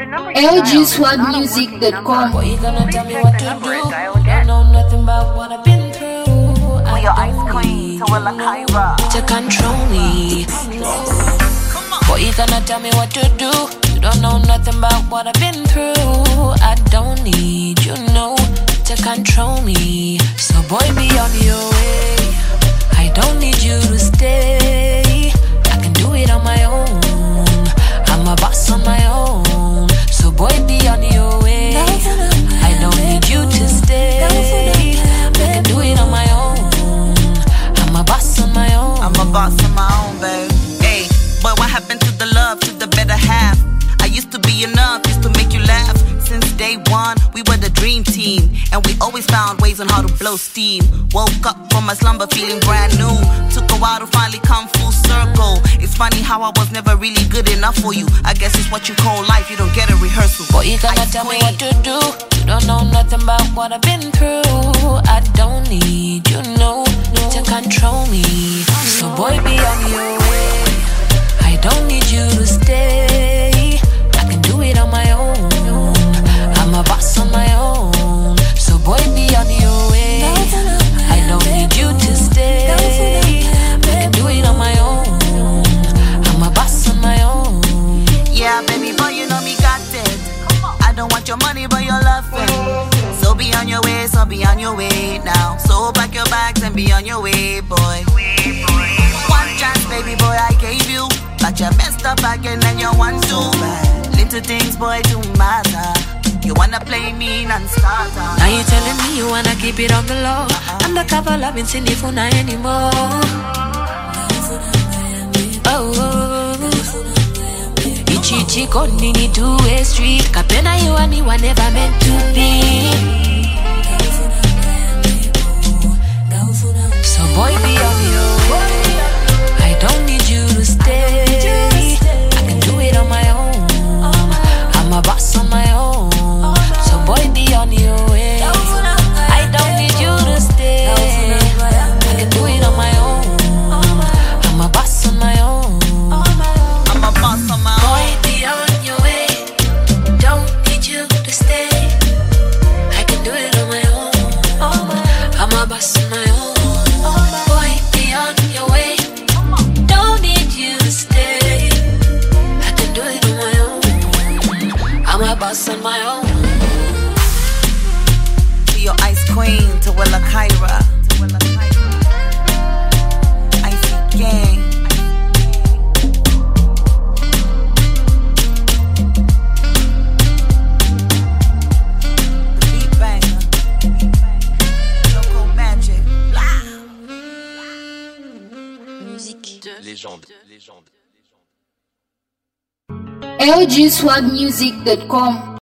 LGSwagmusic.com. What you gonna tell me what to do? Don't know nothing about what I've been through. I your don't ice queen, need Tawilla Kyra. to control me. What you gonna tell me what to do? You don't know nothing about what I've been through. I don't need you know to control me. So boy, be on your way. I don't need you to stay. I can do it on my own. I'm a boss on my own. So boy, be on your way. I don't need you to stay. I can do it on my own. I'm a boss on my own. I'm a boss on my own, babe. Hey, but what happened to the love, to the better half? I used to be enough, used to make you laugh. Since day one, we were the dream team, and we always found ways on how to blow steam. Woke up from my slumber feeling brand new. Took a while to finally come full circle. It's funny how I was never really good enough for you. I guess it's what you call life, you don't get a rehearsal. Boy, you gonna tell me what to do? You don't know nothing about what I've been through. I don't need you know to control me. So boy, be on your way. I don't need you to stay. I can do it on my own. I'm a boss on my own. So boy, be on your way. I don't need you to stay. I can do it on my own. I'm a boss on my own. Yeah, baby boy, you know me got it. I don't want your money, but your love it. So be on your way, so be on your way now. So pack your bags and be on your way, boy. One chance, baby boy, I gave you, but you messed up again and you want to. Little things, boy, do matter. You wanna play me non-starter. Now you telling me you wanna keep it on the low. Undercover loving Cindy Funa anymore. Ichi koni two-way street. Kapena you and me were never meant to be. So boy, be on your way. I don't need you to stay. I can do it on my own. I'm a boss on my own. So boy, be on your way. I don't need you to stay. I can do it on my own. I'm a boss on my own. I'm a boss on my own. Boy, be on your way. Don't need you to stay. I can do it on my own. I'm a boss on my own. Boy, be on your way. Don't need you to stay. I can do it on my own. I'm a boss on my own. Be your ice queen, Tawilla Kyra. Icy gang. The beat banger. Local magic. Musique de Légende. LGSwagmusic.com.